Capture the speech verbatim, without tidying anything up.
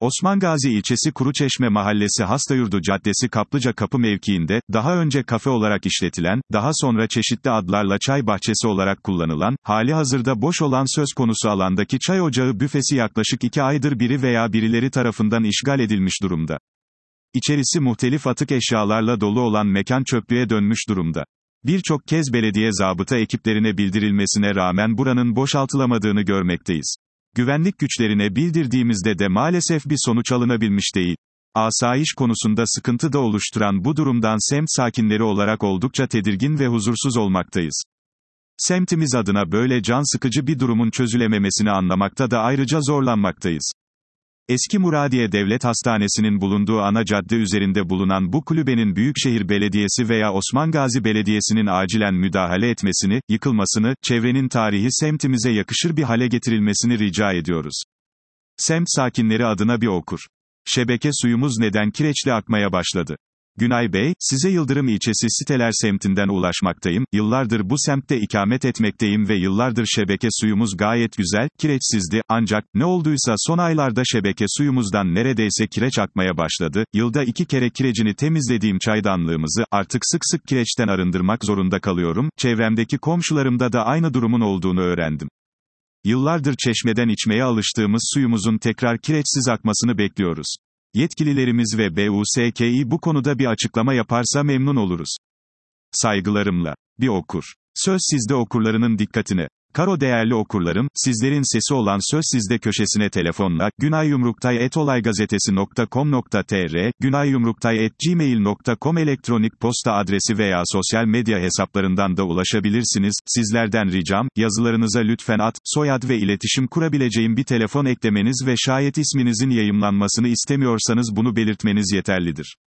Osman Gazi ilçesi Kuruçeşme Mahallesi Hastayurdu Caddesi Kaplıca Kapı mevkiinde, daha önce kafe olarak işletilen, daha sonra çeşitli adlarla çay bahçesi olarak kullanılan, halihazırda boş olan söz konusu alandaki çay ocağı büfesi yaklaşık iki aydır biri veya birileri tarafından işgal edilmiş durumda. İçerisi muhtelif atık eşyalarla dolu olan mekan çöplüğe dönmüş durumda. Birçok kez belediye zabıta ekiplerine bildirilmesine rağmen buranın boşaltılamadığını görmekteyiz. Güvenlik güçlerine bildirdiğimizde de maalesef bir sonuç alınabilmiş değil. Asayiş konusunda sıkıntı da oluşturan bu durumdan semt sakinleri olarak oldukça tedirgin ve huzursuz olmaktayız. Semtimiz adına böyle can sıkıcı bir durumun çözülememesini anlamakta da ayrıca zorlanmaktayız. Eski Muradiye Devlet Hastanesi'nin bulunduğu ana cadde üzerinde bulunan bu kulübenin Büyükşehir Belediyesi veya Osman Gazi Belediyesi'nin acilen müdahale etmesini, yıkılmasını, çevrenin tarihi semtimize yakışır bir hale getirilmesini rica ediyoruz. Semt sakinleri adına bir okur. Şebeke suyumuz neden kireçli akmaya başladı? Günay Bey, size Yıldırım ilçesi Siteler semtinden ulaşmaktayım, yıllardır bu semtte ikamet etmekteyim ve yıllardır şebeke suyumuz gayet güzel, kireçsizdi, ancak, ne olduysa son aylarda şebeke suyumuzdan neredeyse kireç akmaya başladı, yılda iki kere kirecini temizlediğim çaydanlığımızı, artık sık sık kireçten arındırmak zorunda kalıyorum, çevremdeki komşularımda da aynı durumun olduğunu öğrendim. Yıllardır çeşmeden içmeye alıştığımız suyumuzun tekrar kireçsiz akmasını bekliyoruz. Yetkililerimiz ve B U S K İ bu konuda bir açıklama yaparsa memnun oluruz. Saygılarımla. Bir okur. Söz sizde okurlarının dikkatine. Karo değerli okurlarım, sizlerin sesi olan Söz Sizde köşesine telefonla, günayyumruktay et olaygazetesi nokta com nokta tr, günayyumruktay et gmail nokta com elektronik posta adresi veya sosyal medya hesaplarından da ulaşabilirsiniz. Sizlerden ricam, yazılarınıza lütfen ad, soyad ve iletişim kurabileceğim bir telefon eklemeniz ve şayet isminizin yayımlanmasını istemiyorsanız bunu belirtmeniz yeterlidir.